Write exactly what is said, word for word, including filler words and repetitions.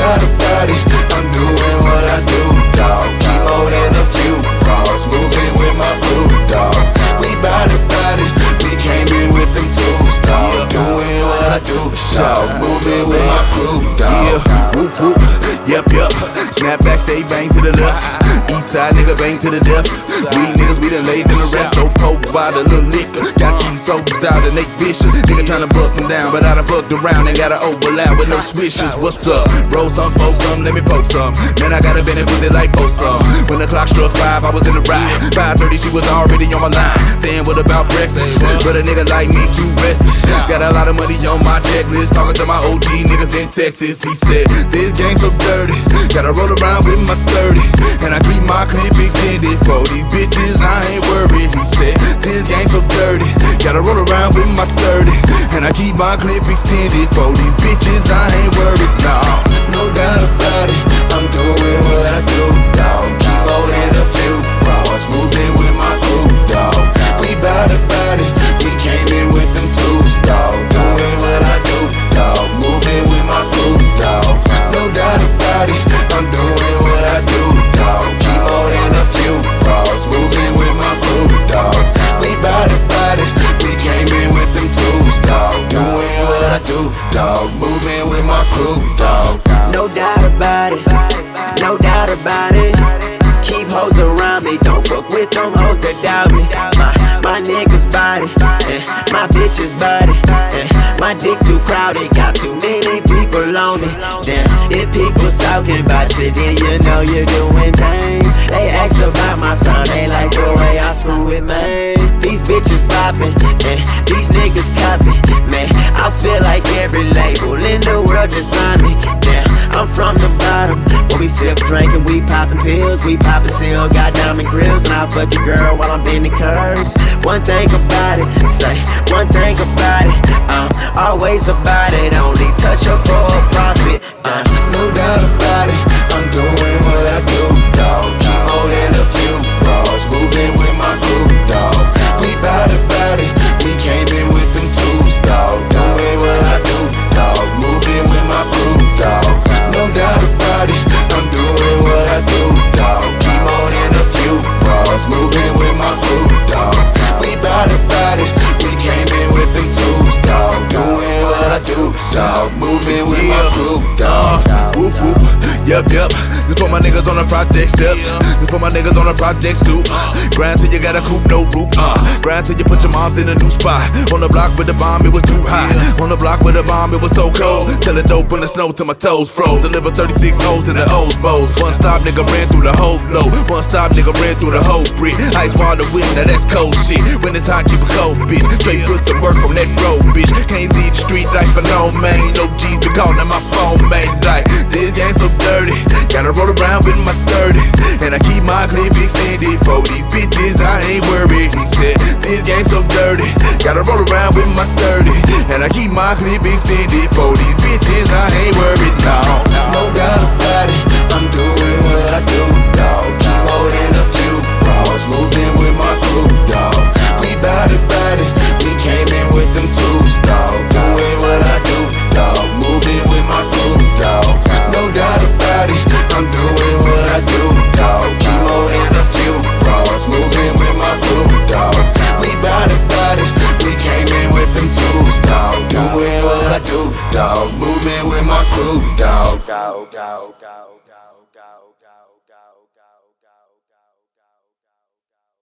doubt about it, I'm doing what I do, dawg. Keep more than a few bras, moving with my crew, dawg. We bout it, bout it, we came in with them tools, dawg. Doing what I do, dawg. Moving with my crew, dawg. Whoop whoop, yep yep. Snap back, stay bang to the left. East side nigga bang to the death. We niggas we done laid in the rest. So cold by the little liquor. Got these souls out and they vicious. Nigga tryna bust them down, but I done fucked around and got an overlap with no switches. What's up? Roll some, smoke some, let me poke some. Man, I got a Benny pussy like both some. When the clock struck five, I was in the ride. five thirty, she was already on my line. Saying what about breakfast? But a nigga like me too restless. Got a lot of money on my checklist. Talking to my O G niggas in Texas. He said, this game so dirty. Gotta roll around with my thirty. And I keep my clip extended. For these bitches, I ain't worried. He said, this game so dirty. Gotta roll around with my thirty. And I keep my clip extended. For these bitches, I ain't worried. Nah, no doubt about it, I'm doing what I do, dawg. Keep more than a few bras, moving with my crew, dawg. We bout it, bout it, we came in with them tools, dawg. Doing what I do, dawg. Moving with my crew, dawg. No doubt about it, I'm doing what I do, dawg. Keep more than a few bras, moving with my crew, dawg. We bout it, bout it, we came in with them tools, dawg. Doing what I do, dawg. Moving with my crew, dawg. No doubt about it, no doubt about it. Keep hoes around me, don't fuck with them hoes that doubt me. My, my niggas body, and my bitches body, and my dick too crowded, got too many people on me. Damn, if people talking about you, then you know you're doing things. They ask about my son, they like the way I screw with man. These bitches poppin', and these niggas copy. Man, I feel like every label in the world just signed me. Damn, I'm from the bottom, when we sip drinkin', we poppin' pills, we poppin' seal, got diamond grills, and I fuck your girl while I'm bending curves. One thing about it, say one thing about it, I'm always about it, only touch her for a profit. Uh. No doubt about it, I'm doing what I do, dawg. Keep more than a few bras, moving with my crew, dawg. We bout it, bout it, we came in with them tools, dawg. Doing what I do, dawg. Moving with my crew, dawg. No doubt about it, I'm doing what I do, dawg. Keep more than a few bras, moving with my crew, dawg. We bout it, bout it, we came in with them tools, dawg. Doing what I do, dawg. Moving with my crew, dawg. Whoop whoop, yep yep. This for my niggas on the project steps. This for my niggas on the project stoop. Grind till you got a coupe, no roof. Uh, grind till you put your moms in a new spot. On the block with the bomb, it was too hot. On the block with the bomb, it was so cold. Telling dope in the snow till my toes froze. Deliver thirty-six O's in the O's bows. One stop nigga ran through the whole low. One stop nigga ran through the whole brick. Ice water wind, now that's cold shit. When it's hot, keep it cold, bitch. Straight push to work on that road, bitch. Can't leave the street like for no man. No G's be calling my phone, man. Like, this game so dirty. Gotta roll around with my thirty. And I keep my clip extended. For these bitches, I ain't worried. He said, this game so dirty. Gotta roll around with my thirty. And I keep my clip extended. For these bitches, I ain't worried. No, no doubt about it, I'm doing what I do, dawg. Keep more than a few bras, moving with my crew, dawg. We bout it, bout it, we came in with them tools, dawg. Doing what I do, dawg. Moving with my crew, dawg. No doubt about it, I'm doing what I do, dawg. Keep more than a few bras, moving with my crew, dawg. We bout it, bout it, we came in with them tools, dawg. Doing what I do, dawg. Moving with my crew, dawg.